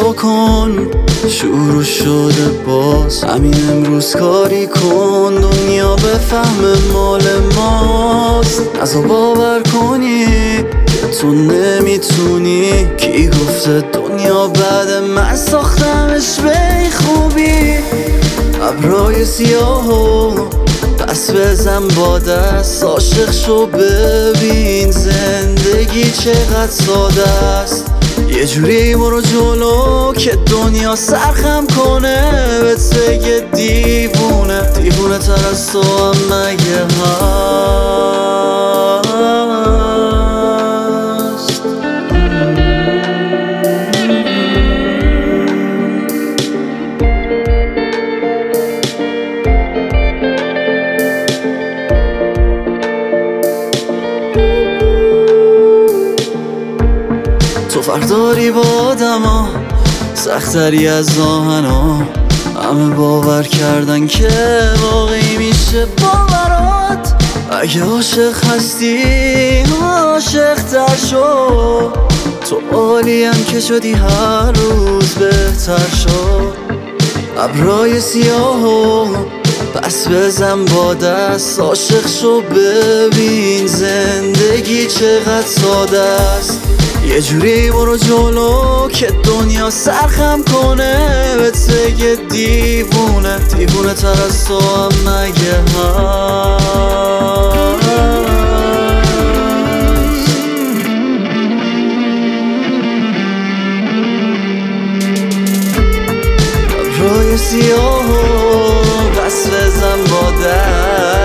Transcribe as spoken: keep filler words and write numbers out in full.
نگاه کن شروع شده باز، همین امروز کاری کن دنیا بفهم مال ماست. نزا باور کنی که تو نمیتونی، کی گفته دنیا بعد من ساختمش به خوبی. ابرای سیاهو پس بزن با دست، عاشق شو ببین زندگی چقدر ساده است. یه جوری برو جلو که دنیا سرخم کنه، بهت بگه دیوونه دیوونه تر از تو هم مگه هست. تو فرداری با آدم ها سختری از آهنا، همه باور کردن که واقعی میشه باورات. اگه عاشق هستی عاشق تر شو، تو عالیم که شدی هر روز بهتر شو. ابرای سیاهو پس بزن با دست، عاشق شو ببین زندگی چقدر ساده است. یه جوری برو جلو که دنیا سرخم کنه، بهت بگه دیوونه دیوونه تر از تو هم مگه هست. ابرای سیاهو پس بزن با دست،